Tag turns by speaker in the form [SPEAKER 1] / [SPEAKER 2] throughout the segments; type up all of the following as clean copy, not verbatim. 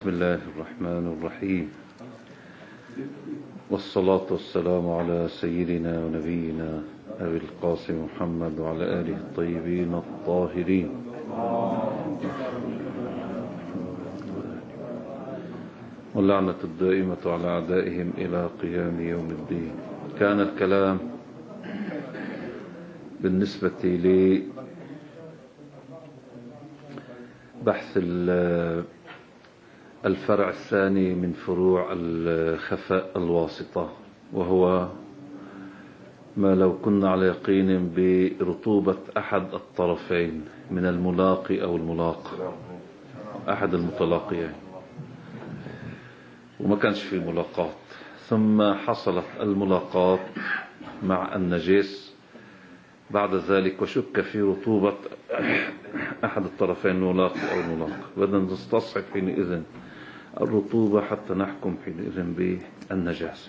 [SPEAKER 1] بسم الله الرحمن الرحيم، والصلاة والسلام على سيدنا ونبينا أبي القاسم محمد وعلى آله الطيبين الطاهرين. واللعنة الدائمة على أعدائهم إلى قيام يوم الدين. كان الكلام بالنسبة لبحث الفرع الثاني من فروع الخفاء الواسطة، وهو ما لو كنا على يقين برطوبة أحد الطرفين من الملاقي أو الملاقى، أحد المتلاقيين، وما كانش في ملاقات، ثم حصلت الملاقات مع النجس بعد ذلك وشك في رطوبة أحد الطرفين الملاقي أو الملاقى، بدنا نستصحب حينئذ الرطوبة حتى نحكم حينئذ بالنجاسة.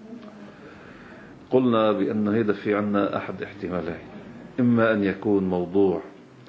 [SPEAKER 1] قلنا بأن هذا في عنا أحد احتمالين، إما أن يكون موضوع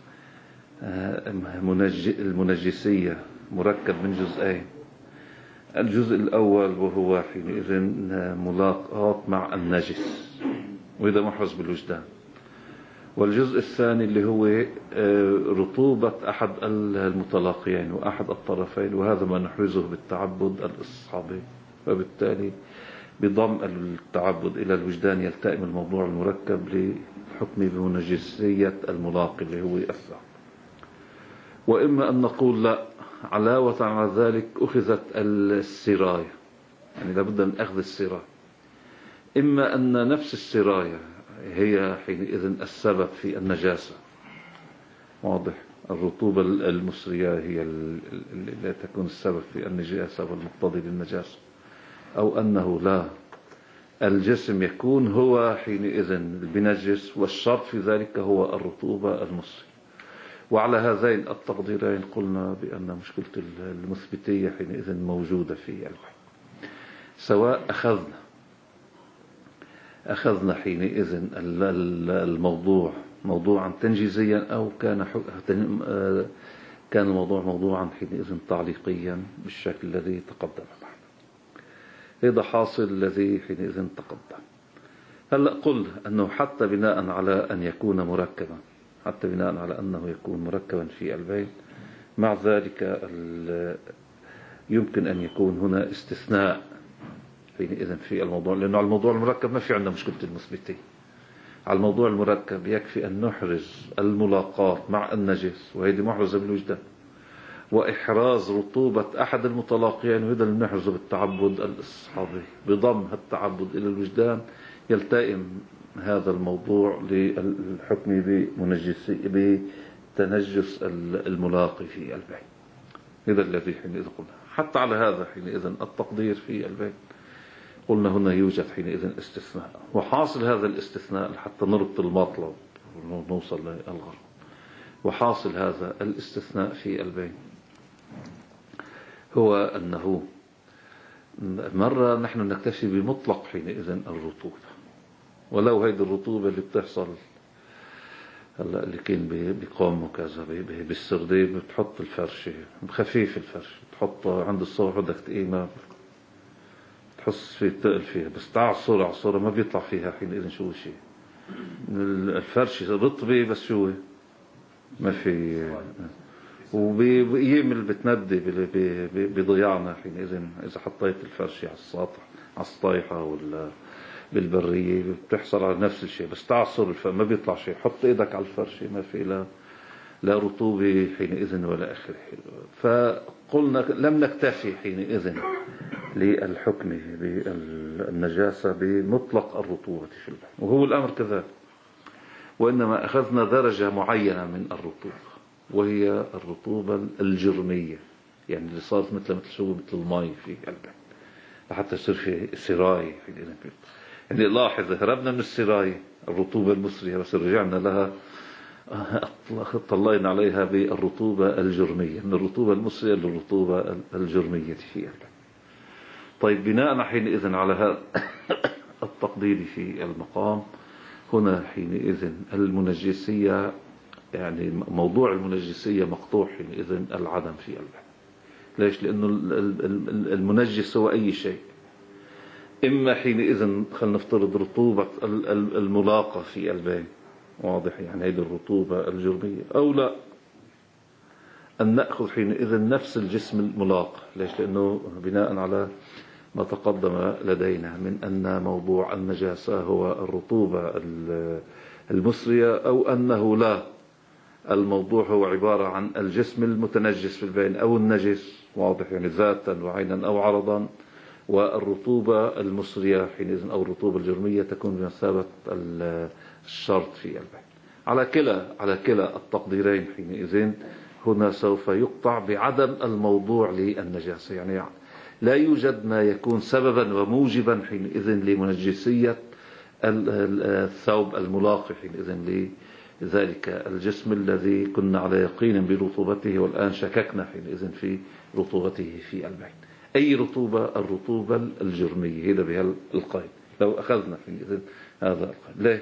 [SPEAKER 1] المنجسية مركب من جزئين. الجزء الأول وهو حينئذ ملاقات مع النجس، وإذا محرز بالوجدان. والجزء الثاني اللي هو رطوبة أحد المتلاقيين وأحد الطرفين، وهذا ما نحرزه بالتعبد الاستصحابي، وبالتالي بضم التعبد إلى الوجدان يلتئم الموضوع المركب للحكم بمنجسية الملاقي اللي هو الثعب. وإما أن نقول لا، علاوة على ذلك أخذت السراية، يعني لابد من أخذ السراية. إما أن نفس السراية هي حينئذ السبب في النجاسة، واضح، الرطوبة المسرية هي التي تكون السبب في النجاسة والمقتضي للنجاسة، أو أنه لا، الجسم يكون هو حينئذ بنجس، والشرط في ذلك هو الرطوبة المسرية. وعلى هذين التقديرين قلنا بأن مشكلة المثبتية حينئذ موجودة في الوحي، سواء أخذنا حينئذ الموضوع موضوعا تنجيزيا، أو كان الموضوع موضوعا حينئذ تعليقيا بالشكل الذي تقدم معنا. هذا حاصل الذي حينئذ تقدم. هلأ قل أنه حتى بناء على أن يكون مركبا، حتى بناء على أنه يكون مركبا في البين، مع ذلك يمكن أن يكون هنا استثناء حينئذ في الموضوع، لأنه على الموضوع المركب ما في عندنا مشكلة المثبتين. على الموضوع المركب يكفي أن نحرز الملاقات مع النجس، وهذه محرزة بالوجدان، وإحراز رطوبة أحد المتلاقيين، وهذا اللي نحرزه بالتعبد الاستصحابي. بضم التعبد إلى الوجدان يلتئم هذا الموضوع للحكم بتنجس الملاقي في البين. هذا الذي حينئذ قلنا. حتى على هذا حينئذ التقدير في البين قلنا هنا يوجد حينئذ استثناء، وحاصل هذا الاستثناء حتى نربط المطلب ونوصل للغرض. وحاصل هذا الاستثناء في البين هو أنه مرة نحن نكتفي بمطلق حينئذ الرطوبة، ولو هيدي الرطوبة اللي بتحصل هلا اللي كان بقوم وكذا بالسرديب، بتحط الفرشة خفيف، الفرشة تحطها عند الصبح بدك تقيمها تحس في تقل فيها، بس تعصر ما بيطلع فيها حينئذ شو شيء. الفرشة رطبة بس شو ما في، وبيعمل بتندي بضياعنا حينئذ. إذا حطيت الفرشة على السطح على السطيحة ولا بالبرية بتحصل على نفس الشيء، بس تعصر ما بيطلع شيء. حط إيدك على الفرشة ما في لا رطوبة حينئذ ولا آخره. فقلنا لم نكتفي حينئذ للحكم بالنجاسة بمطلق الرطوبة في البين، وهو الأمر كذلك، وإنما أخذنا درجة معينة من الرطوبة، وهي الرطوبة الجرمية، يعني اللي صارت مثل الماء في البين، لحتى يصير في سراية حينئذ. يعني لاحظ، هربنا من السراية الرطوبة المسرية، بس رجعنا لها طلعنا عليها بالرطوبة الجرمية، من الرطوبة المسرية للرطوبة الجرمية في البين. طيب بناء حينئذ على هذا التقدير في المقام، هنا حينئذ المنجسية، يعني موضوع المنجسية مقطوع حينئذ العدم في البين، ليش؟ لأنه المنجس هو أي شيء. إما حينئذ خلينا نفترض رطوبة الملاقة في البين، واضح يعني هذه الرطوبة الجرمية، أو لا أن نأخذ حينئذ نفس الجسم الملاقى. ليش؟ لأنه بناء على ما تقدم لدينا من أن موضوع النجاسة هو الرطوبة المسرية، أو أنه لا، الموضوع هو عبارة عن الجسم المتنجس في البين أو النجس، واضح يعني ذاتا وعينا أو عرضا، والرطوبة المسرية حينئذ أو الرطوبة الجرمية تكون بمثابة الشرط في البين. على كلا التقديرين حينئذ هنا سوف يقطع بعدم الموضوع للنجاسة، يعني لا يوجد ما يكون سببا وموجبا حينئذ لمنجسية الثوب الملاقي حينئذ لذلك الجسم الذي كنا على يقين برطوبته والآن شككنا حينئذ في رطوبته في البين. أي رطوبة؟ الرطوبة الجرمية، هذا بها القيد. لو أخذنا حينئذ هذا القيد، ليه؟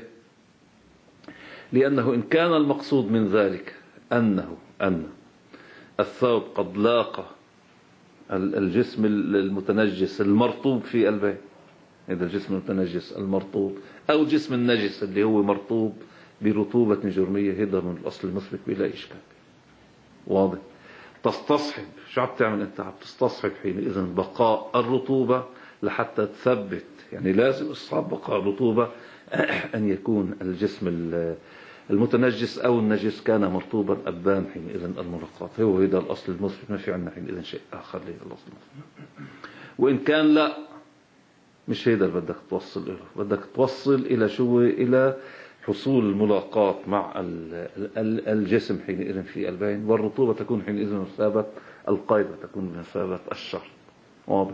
[SPEAKER 1] لأنه إن كان المقصود من ذلك أن الثوب قد لاقى الجسم المتنجس المرطوب في البين، هذا الجسم المتنجس المرطوب، أو جسم النجس اللي هو مرطوب برطوبة جرمية، هذا من الأصل المثبت بلا إشكال، واضح. تستصحب، شو عم تعمل أنت؟ عم تستصحب حينئذ بقاء الرطوبة لحتى تثبت، يعني لازم استصحاب بقاء الرطوبة أن يكون الجسم المتنجس أو النجس كان مرطوبا أبان حينئذ الملاقات. هو هذا الأصل المثبت، ما في عندنا حينئذ شيء آخر للأصل المثبت. وإن كان لا، مش هذا اللي بدك توصل له، بدك توصل إلى شو؟ إلى حصول الملاقات مع الجسم حينئذ في البين، والرطوبة تكون حينئذ بمثابة القيد وتكون بمثابة الشرط، واضح.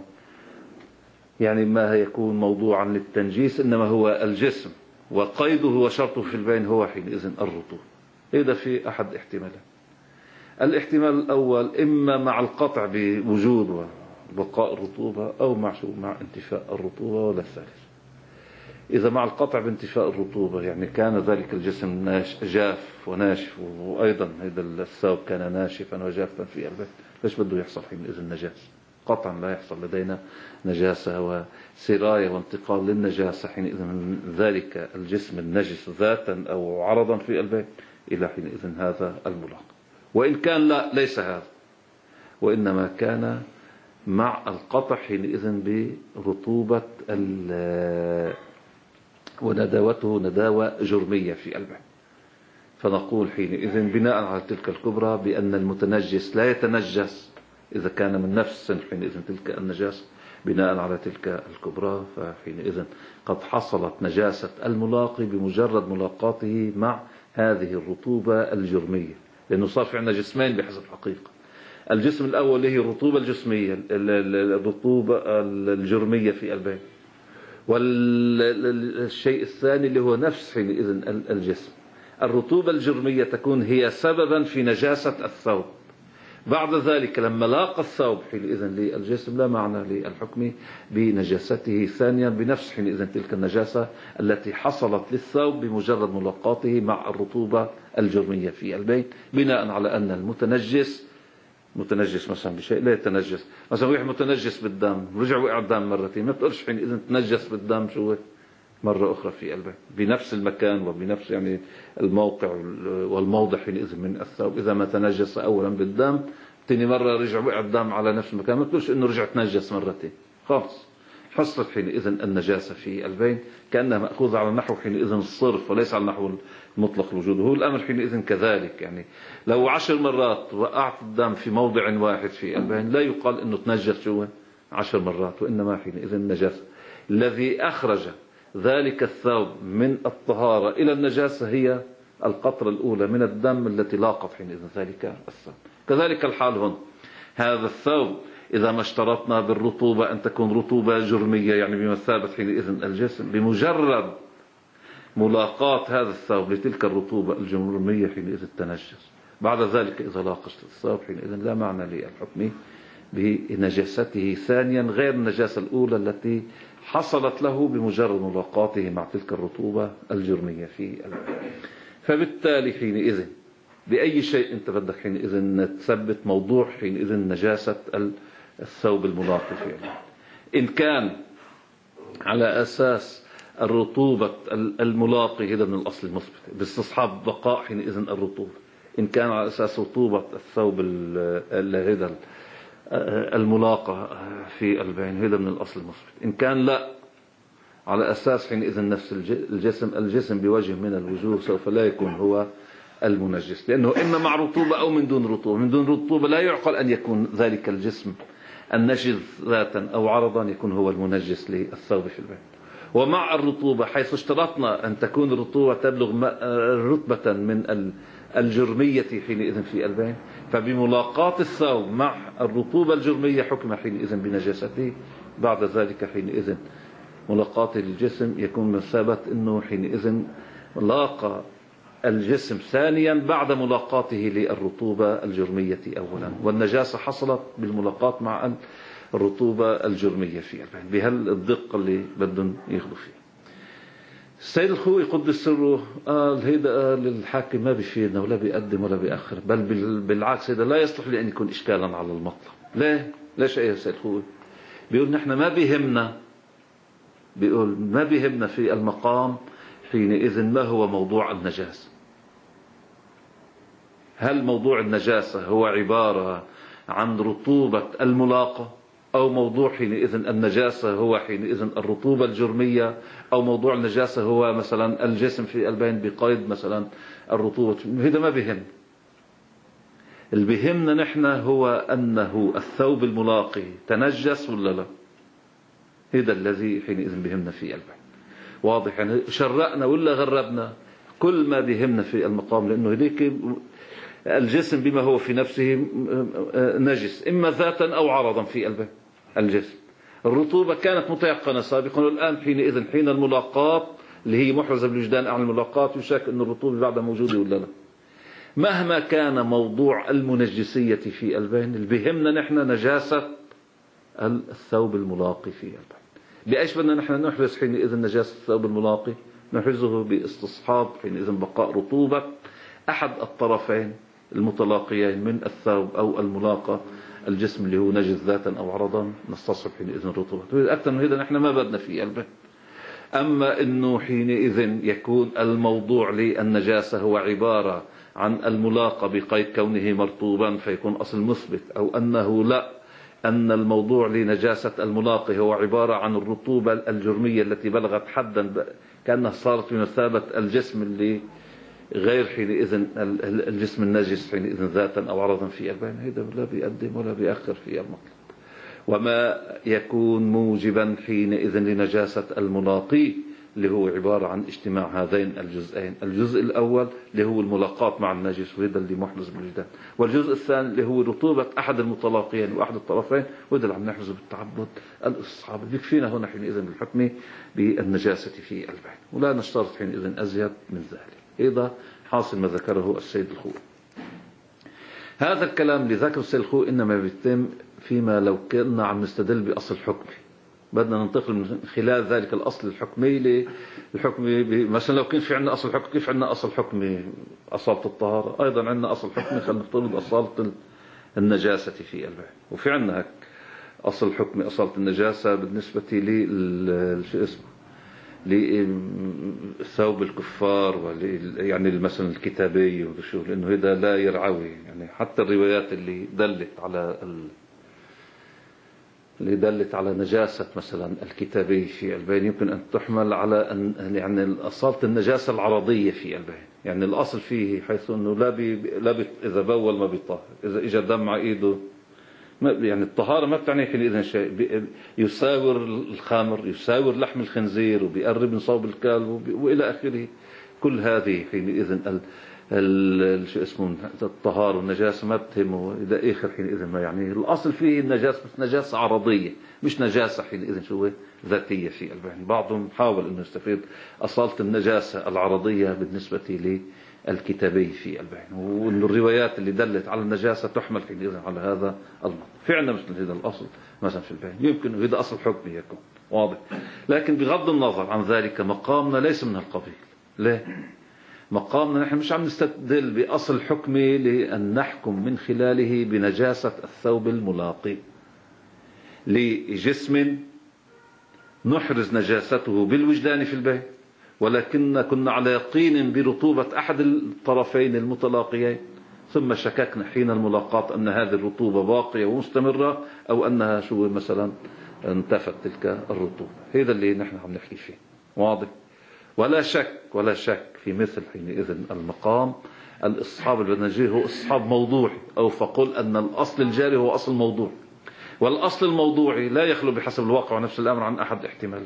[SPEAKER 1] يعني ما يكون موضوعا للتنجيس إنما هو الجسم، وقيده وشرطه في البين هو حينئذ الرطوبة. هذا في أحد احتمالات. الاحتمال الأول إما مع القطع بوجود وبقاء الرطوبة، أو مع انتفاء الرطوبة، ولا الثالث. إذا مع القطع بانتفاء الرطوبة يعني كان ذلك الجسم جاف وناشف، وأيضا هذا الثوب كان ناشفا وجافا في البين، ليش بده يحصل حينئذ النجاسة؟ قطعا لا يحصل لدينا نجاسة وسراية وانتقال للنجاسة حينئذ من ذلك الجسم النجس ذاتا أو عرضا في البين إلى حينئذ هذا الملاق. وإن كان لا، ليس هذا، وإنما كان مع القطع حينئذ برطوبة ونداوته نداوة جرمية في البين، فنقول حينئذ بناء على تلك الكبرى بأن المتنجس لا يتنجس إذا كان من نفس حينئذ تلك النجاسة. بناء على تلك الكبرى فحينئذ قد حصلت نجاسة الملاقي بمجرد ملاقاته مع هذه الرطوبة الجرمية، لأنه صار في عندنا جسمين بحسب الحقيقة. الجسم الأول هي الرطوبة الجسمية، الرطوبة الجرمية في البين، والشيء الثاني اللي هو نفس حينئذ الجسم. الرطوبة الجرمية تكون هي سببا في نجاسة الثوب. بعد ذلك لما لاقى الثوب حينئذ للجسم لا معنى للحكم بنجاسته ثانيا بنفس حينئذ تلك النجاسة التي حصلت للثوب بمجرد ملاقاته مع الرطوبة الجرمية في البين، بناء على أن المتنجس مثلا بشيء لا يتنجس. مثلا واحد متنجس بالدم رجع وقع الدم مرتين، ما بتقولش حينئذ تنجس بالدم شو مرة أخرى في البين بنفس المكان وبنفس يعني الموقع والموضع حينئذ من الثوب. إذا ما تنجس أولا بالدم، تاني مرة رجع وقع الدم على نفس المكان، ما تقولش إنه رجع تنجس مرتين، خلاص حصلت حينئذ النجاسة في البين كأنها مأخوذة على نحو حينئذ الصرف وليس على نحو المطلق الوجود. هو الأمر حينئذ كذلك، يعني لو 10 مرات وقعت الدم في موضع واحد في البين لا يقال إنه تنجس شو 10 مرات، وإنما حينئذ النجاسة الذي أخرج ذلك الثوب من الطهارة إلى النجاسة هي القطرة الأولى من الدم التي لاقت حينئذ ذلك الثوب. كذلك الحال هنا، هذا الثوب إذا ما اشترطنا بالرطوبة أن تكون رطوبة جرمية يعني بمثابة حينئذ الجسم، بمجرد ملاقاة هذا الثوب لتلك الرطوبة الجرمية حينئذ التنجس. بعد ذلك إذا لاقت الثوب حينئذ لا معنى للحكم بنجاسته ثانيا غير النجاسة الأولى التي حصلت له بمجرد ملاقاته مع تلك الرطوبة الجرمية في البين. فبالتالي حينئذ بأي شيء أنت بدك حينئذ تثبت موضوع حينئذ نجاسة الثوب الملاقي فيه. إن كان على أساس الرطوبة الملاقي هذا من الأصل المثبت باستصحاب بقاء حينئذ الرطوبة. إن كان على أساس رطوبة الثوب هذا الملاقى في البين هذا من الأصل المثبت. إن كان لا على أساس حينئذ نفس الجسم بوجه من الوجوه سوف لا يكون هو المنجس، لأنه إما مع رطوبة أو من دون رطوبة. من دون رطوبة لا يعقل أن يكون ذلك الجسم النجس ذاتا أو عرضا يكون هو المنجس للثوب في البين. ومع الرطوبة حيث اشترطنا أن تكون الرطوبة تبلغ رتبة من الجرمية حينئذ في البين، فبملاقاة الثوب مع الرطوبة الجرمية حكم حينئذ بنجاسته. بعد ذلك حينئذ ملاقاة الجسم يكون مثابة أنه حينئذ لاقى الجسم ثانيا بعد ملاقاته للرطوبة الجرمية أولا، والنجاسة حصلت بالملاقاة مع الرطوبة الجرمية في البين بهالدقة اللي بدهم ياخذوا فيه. السيد الخوئي قدس سره قال هيدا للحاكم ما بيفيدنا ولا بيقدم ولا بيأخر، بل بالعكس هذا لا يصلح لأن يكون إشكالا على المطلب. ليه؟ ليش أيه السيد الخوئي؟ بيقول نحن ما بيهمنا، بيقول ما بيهمنا في المقام حينئذ ما هو موضوع النجاسة. هل موضوع النجاسة هو عبارة عن رطوبة الملاقة، أو موضوع حينئذ النجاسة هو حينئذ الرطوبة الجرمية، أو موضوع النجاسة هو مثلا الجسم في البين بقيد مثلا الرطوبة. هذا ما بيهم. اللي بيهمنا نحن هو أنه الثوب الملاقي تنجس ولا لا. هذا الذي حينئذ بيهمنا في البين. واضح؟ يعني شرقنا ولا غربنا كل ما بيهمنا في المقام، لأنه هذيك الجسم بما هو في نفسه نجس إما ذاتا أو عرضا في البين. الجسم الرطوبة كانت متيقنة سابقا، والآن حينئذ حين الملاقاة اللي هي محرزة بالوجدان عن الملاقاة يشك أن الرطوبة بعدها موجودة ولا لا. مهما كان موضوع المنجسية في البين اللي بيهمنا نحن نجاسة الثوب الملاقي في البين. بأيش بدنا نحن نحرز حينئذ نجاسة الثوب الملاقي؟ نحرزه باستصحاب حينئذ بقاء رطوبة أحد الطرفين المتلاقيين من الثوب أو الملاقى الجسم اللي هو نجس ذاتا أو عرضا، نستصحب حينئذ رطوبة. أكثر من هذا نحن ما بدنا في البين. أما أنه حينئذ يكون الموضوع للنجاسة هو عبارة عن الملاقى بقيد كونه مرطوبا فيكون أصل مثبت، أو أنه لا، أن الموضوع لنجاسة الملاقي هو عبارة عن الرطوبة الجرمية التي بلغت حدا كأنها صارت بمثابة الجسم اللي غير حينئذ الجسم النجس حينئذ ذاتا أو عرضا في البين. هذا لا بيقدم ولا بيأخر في المطلب. وما يكون موجبا حينئذ لنجاسة الملاقي اللي هو عبارة عن اجتماع هذين الجزئين. الجزء الأول اللي هو الملاقاة مع النجس وهذا اللي محرز بالوجدان، والجزء الثاني اللي هو رطوبة أحد المتلاقيين وأحد الطرفين وهذا اللي عم نحرزه بالتعبد الاستصحاب. بيكفينا هنا حينئذ الحكم بالنجاسة في البين، ولا نشترط حينئذ أزيد من ذلك. هذا حاصل ما ذكره السيد الخوئي. هذا الكلام اللي ذكره السيد الخوئي إنما بيتم فيما لو كنا عم نستدل بأصل حكمي. بدنا ننتقل من خلال ذلك الأصل الحكمي للحكم. مثلا لو كان في عندنا أصل حكمي، كيف عندنا أصل حكمي أصالة الطهارة، أيضا عندنا أصل حكمي خلينا نفترض أصالة النجاسة في البين. وفي عندنا هيك أصل حكمي أصالة النجاسة بالنسبة لي شو اسمه لثوب الكفار يعني مثلا الكتابي وشو، لأنه هذا لا يرعوي. يعني حتى الروايات اللي دلت على نجاسة مثلا الكتابي في البين يمكن أن تحمل على أن يعني أصالة النجاسة العرضية في البين. يعني الأصل فيه حيث أنه لا إذا بول ما بيطهر، إذا إجا دم على إيده يعني الطهارة ما بتعني حينئذ شيء. يساور الخمر، يساور لحم الخنزير، وبيقرب من صوب الكلب وإلى آخره. كل هذه حينئذ شو اسمه الطهارة والنجاسة ما بتهمه إلى آخر حينئذ ما يعني. الأصل فيه النجاسة بس نجاسة عرضية، مش نجاسة حينئذ شو ذاتية في البين. بعضهم حاول أنه يستفيد أصالة النجاسة العرضية بالنسبة للكتابي في البين، وأن الروايات اللي دلت على النجاسة تحمل حينئذ على هذا المنطق. فعلا مثل هذا الأصل مثلا في البين يمكن هذا أصل حكمي يكون واضح، لكن بغض النظر عن ذلك مقامنا ليس من القبيل. ليه؟ مقامنا نحن مش عم نستدل بأصل حكمي لأن نحكم من خلاله بنجاسة الثوب الملاقي لجسم نحرز نجاسته بالوجدان في البيت، ولكن كنا على يقين برطوبة أحد الطرفين المتلاقيين، ثم شككنا حين الملاقاة أن هذه الرطوبة باقية ومستمرة أو أنها شو مثلا انتفت تلك الرطوبة. هذا اللي نحن عم نحكي فيه، واضح؟ ولا شك في مثل حينئذ المقام الإصحاب البنجي هو إصحاب موضوعي، أو فقل أن الأصل الجاري هو أصل موضوعي، والأصل الموضوعي لا يخلو بحسب الواقع ونفس الأمر عن أحد احتمالين.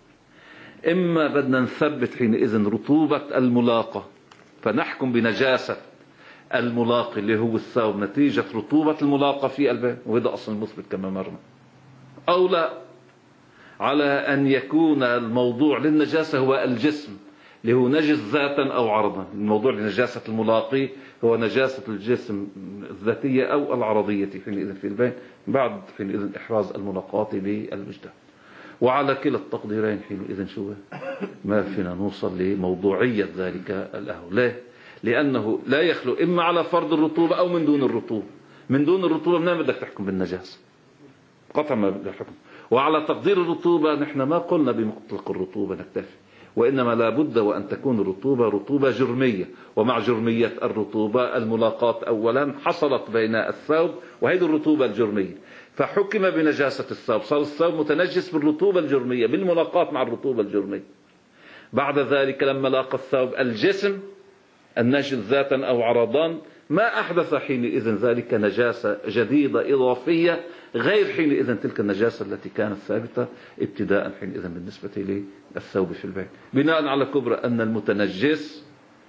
[SPEAKER 1] إما بدنا نثبت حينئذ رطوبة الملاقة فنحكم بنجاسة الملاقي اللي هو الثوب نتيجة رطوبة الملاقة في البيت، وهذا أصل مثبت كما مرنا، أو لا، على أن يكون الموضوع للنجاسة هو الجسم اللي هو نجس ذاتا أو عرضا. الموضوع لنجاسة الملاقي هو نجاسة الجسم الذاتية أو العرضية حينئذ في البين بعد حينئذ إحراز الملاقاة بالوجدان. وعلى كلا التقديرين حينئذ شو ما فينا نوصل لموضوعية ذلك الأهو. ليه؟ لأنه لا يخلو إما على فرض الرطوبة أو من دون الرطوبة. من دون الرطوبة منين بدك تحكم بالنجاسة؟ قطعا ما بدك تحكم. وعلى تقدير الرطوبة نحن ما قلنا بمطلق الرطوبة نكتفي، وإنما لا بد وأن تكون الرطوبة رطوبة جرمية، ومع جرمية الرطوبة الملاقاة أولا حصلت بين الثوب وهذه الرطوبة الجرمية، فحكم بنجاسة الثوب، صار الثوب متنجس بالرطوبة الجرمية بالملاقاة مع الرطوبة الجرمية. بعد ذلك لما لاقى الثوب الجسم النجس ذاتا أو عرضان ما أحدث حينئذ ذلك نجاسة جديدة إضافية غير حينئذ تلك النجاسة التي كانت ثابتة ابتداء حينئذ بالنسبة للثوب في البيت، بناء على كبرى أن المتنجس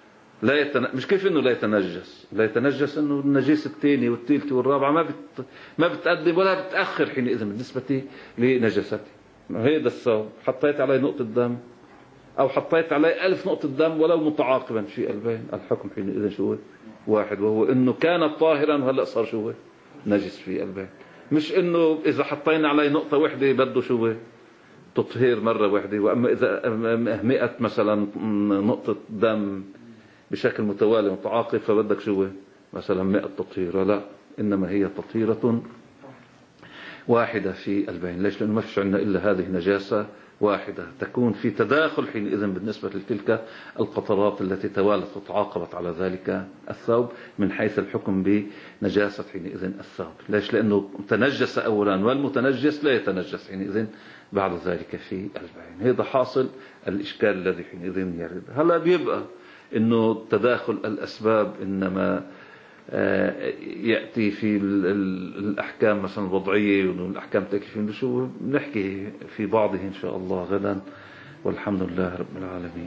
[SPEAKER 1] مش كيف أنه لا يتنجس أنه النجيس الثاني والثالث والرابعة ما بتقدم ولا بتأخر حينئذ بالنسبة لنجاسته. هذا الثوب حطيت عليه نقطة دم أو حطيت عليه 1000 نقطة دم ولو متعاقبا في البين، الحكم حينئذ شو واحد، وهو إنه كان طاهرا وهلأ صار شو نجس في البين. مش إنه إذا حطينا عليه نقطة واحدة بده شو تطهير مرة واحدة، وأما إذا 100 مثلا نقطة دم بشكل متوالي متعاقب فبدك شو مثلا 100 تطهير، لا، إنما هي تطهيرة واحدة في البين. ليش؟ لأنه ما فيش عندنا إلا هذه نجاسة واحدة تكون في تداخل حينئذ بالنسبة لتلك القطرات التي توالت وتعاقبت على ذلك الثوب من حيث الحكم بنجاسة حينئذ الثوب. ليش؟ لأنه تنجس أولا، والمتنجس لا يتنجس حينئذ بعد ذلك في البين. هذا حاصل الإشكال الذي حينئذ يرد. هلا بيبقى إنه تداخل الأسباب إنما يأتي في الأحكام مثلا الوضعية والأحكام التكليفية، شو بنحكي في بعضه إن شاء الله غدا، والحمد لله رب العالمين.